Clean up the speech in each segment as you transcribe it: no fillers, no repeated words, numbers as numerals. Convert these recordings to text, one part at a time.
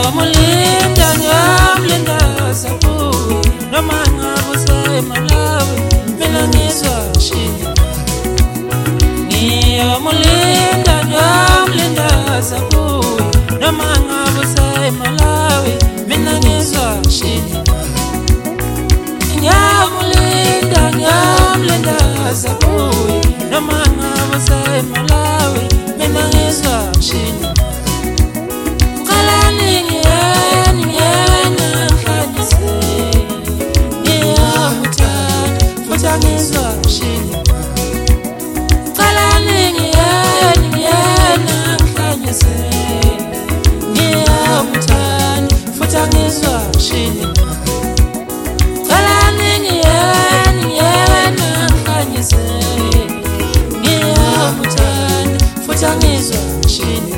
Mulinda ngiyamlinda sabuye noma ngabe useMalawi mina ngizwa shini. Mulinda ngiyamlinda sabuye noma ngabe useMalawi mina ngizwa shini. Mulinda ngiyamlinda sabuye noma ngabe useMalawi mina ngizwa shini. Ngizwa shini. Qalani ngiyena ngihlanyise ngiyamthanda futhi angizwa shini. Qalani ngiyena ngihlanyise ngiyamthanda futhi angizwa shini.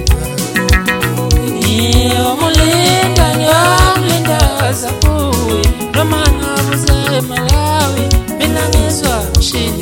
Mulinda ngiyamlinda sabuye noma ngabe useMalawi mina ngizwa shini.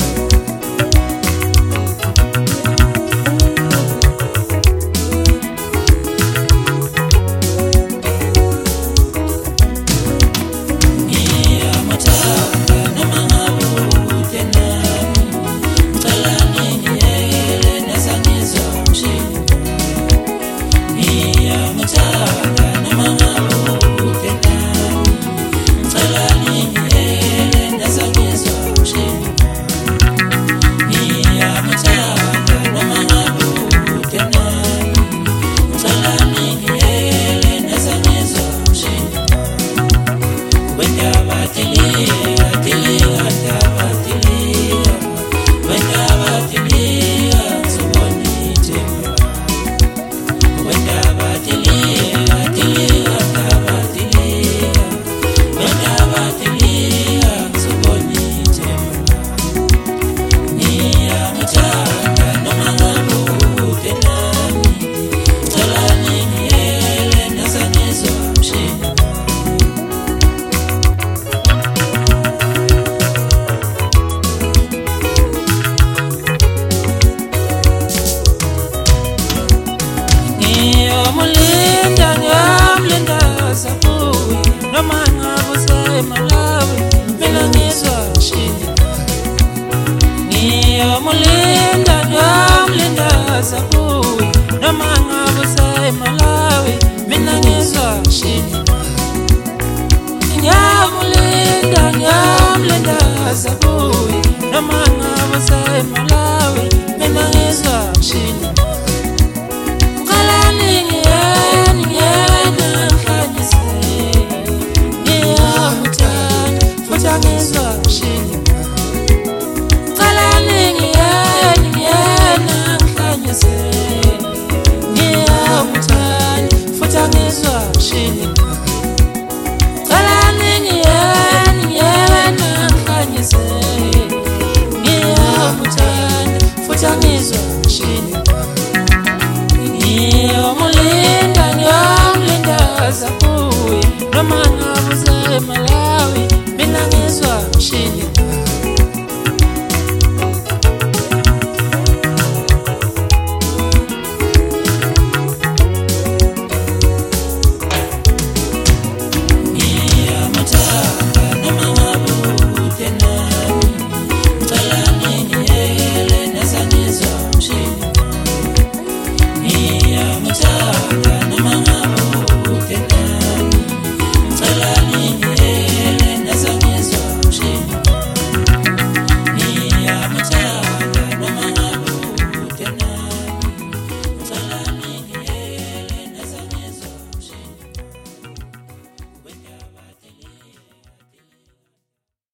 Mulinda ngiyamlinda sabuye noma ngabe useMalawi mina ngizwa shini. Mulinda ngiyamlinda sabuye noma ngabe useMalawi mina ngizwa shini. Mulinda ngiyamlinda sabuye noma ngabe useMalawi mina ngizwa shini. Ngizwa shini. Qalani ngiyena ngihlanyise ngiyamthanda futhi angizwa shini. Qalani ngiyena ngihlanyise ngiyamthanda futhi angizwa shini. Mulinda ngiyamlinda sabuye noma ngabe useMalawi